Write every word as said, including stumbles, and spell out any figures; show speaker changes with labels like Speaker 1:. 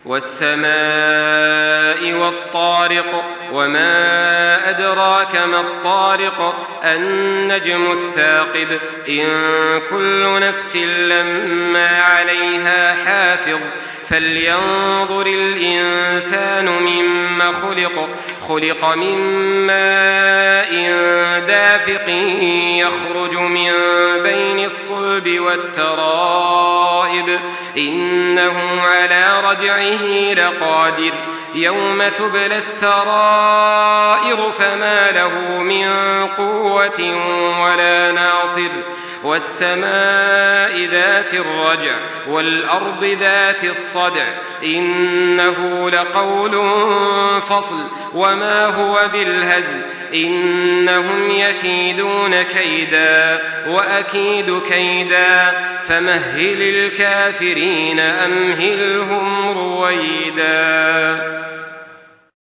Speaker 1: والسماء والطارق وما أدراك ما الطارق النجم الثاقب إن كل نفس لما عليها حافظ فلينظر الإنسان مما خلق خلق من ماء دافق يخرج من بين الصلب والترائب إنه على رجعه لقادر يوم تبلى السرائر فما له من قوة ولا ناصر والسماء ذات الرجع والأرض ذات الصدع إنه لقول فصل وما هو بالهزل إنهم يكيدون كيدا وأكيد كيدا فمهل الكافرين أمهلهم رويدا.